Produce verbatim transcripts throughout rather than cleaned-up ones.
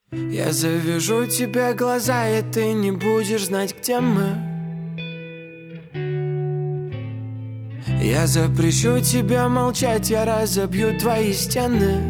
Я завяжу тебе глаза, и ты не будешь знать, где мы. Я запрещу тебе молчать, я разобью твои стены.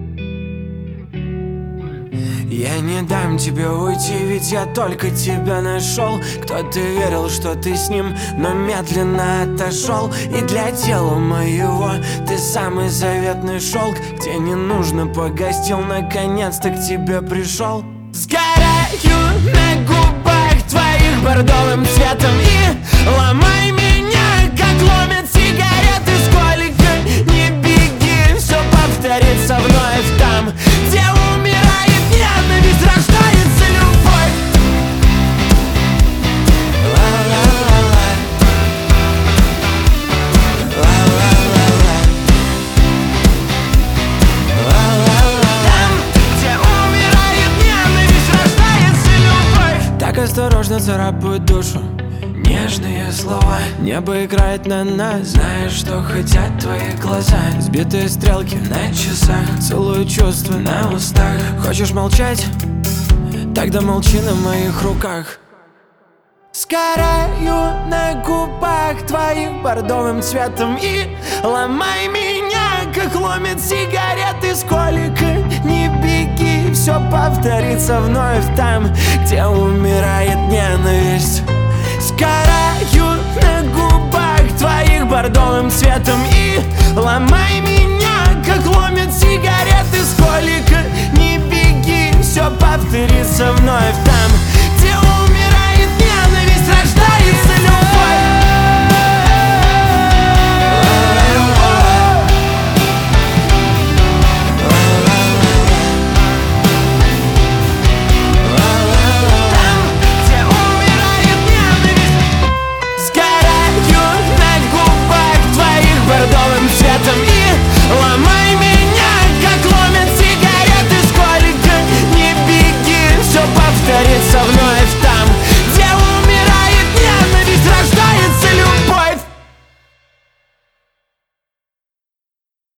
Я не дам тебе уйти, ведь я только тебя нашел. Кто-то верил, что ты с ним, но медленно отошел. И для тела моего ты самый заветный шелк. Где не нужно погостил, наконец-то к тебе пришел. Сгораю на губах твоих бордовым цветом и ломай меня, как ломят сигареты. Сколько не беги, все повторится вновь там, где умирает ненависть, рождается любовь. Ла-ла-ла-ла, ла-ла-ла-ла, ла-ла-ла. Там, где умирает ненависть, рождается любовь. Так осторожно царапают душу нежные слова. Небо играет на нас, знаешь, что хотят твои глаза. Сбитые стрелки на часах, целую чувства на устах. Хочешь молчать? Тогда молчи на моих руках. Сгораю на губах твоих бордовым цветом и ломай меня, как ломят сигареты. Сколько не беги, все повторится вновь там, где умирает ненависть. Сгораю на губах твоих бордовым цветом и ломай меня, как ломят сигареты. Сколько не